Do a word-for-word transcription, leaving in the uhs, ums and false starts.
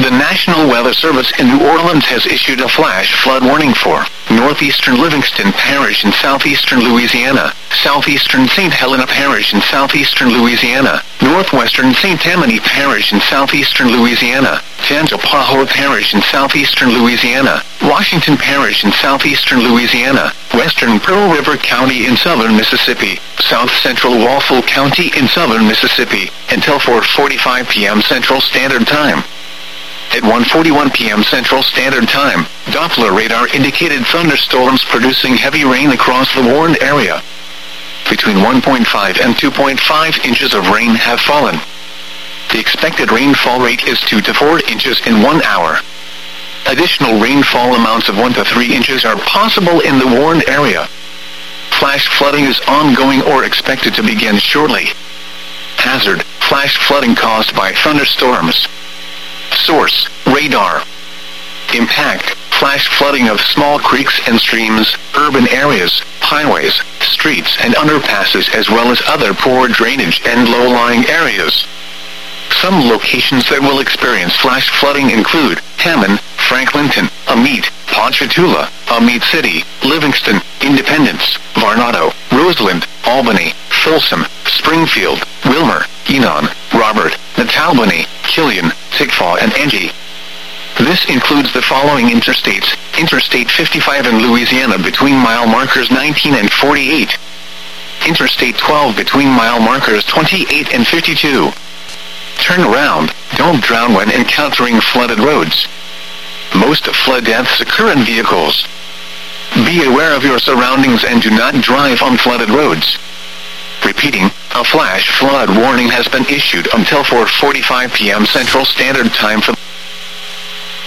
The National Weather Service in New Orleans has issued a flash flood warning for northeastern Livingston Parish in southeastern Louisiana, southeastern Saint Helena Parish in southeastern Louisiana, northwestern Saint Tammany Parish in southeastern Louisiana, Tangipahoa Parish in southeastern Louisiana, Washington Parish in southeastern Louisiana, western Pearl River County in southern Mississippi, south central Walpole County in southern Mississippi, until four forty-five p m Central Standard Time. At one forty-one p m Central Standard Time, Doppler radar indicated thunderstorms producing heavy rain across the warned area. Between one point five and two point five inches of rain have fallen. The expected rainfall rate is two to four inches in one hour. Additional rainfall amounts of one to three inches are possible in the warned area. Flash flooding is ongoing or expected to begin shortly. Hazard: flash flooding caused by thunderstorms. Source: radar. Impact: flash flooding of small creeks and streams, urban areas, highways, streets and underpasses, as well as other poor drainage and low-lying areas. Some locations that will experience flash flooding include Hammond, Franklinton, Amite, Ponchatoula, Amite City, Livingston, Independence, Varnado, Roseland, Albany, Folsom, Springfield, Wilmer, Enon, Robert, Natalbany, Killian, Tickfaw and Angie. This includes the following interstates: Interstate fifty-five in Louisiana between mile markers nineteen and forty-eight. Interstate twelve between mile markers twenty-eight and fifty-two. Turn around, don't drown when encountering flooded roads. Most flood deaths occur in vehicles. Be aware of your surroundings and do not drive on flooded roads. Repeating, a flash flood warning has been issued until four forty-five p m Central Standard Time for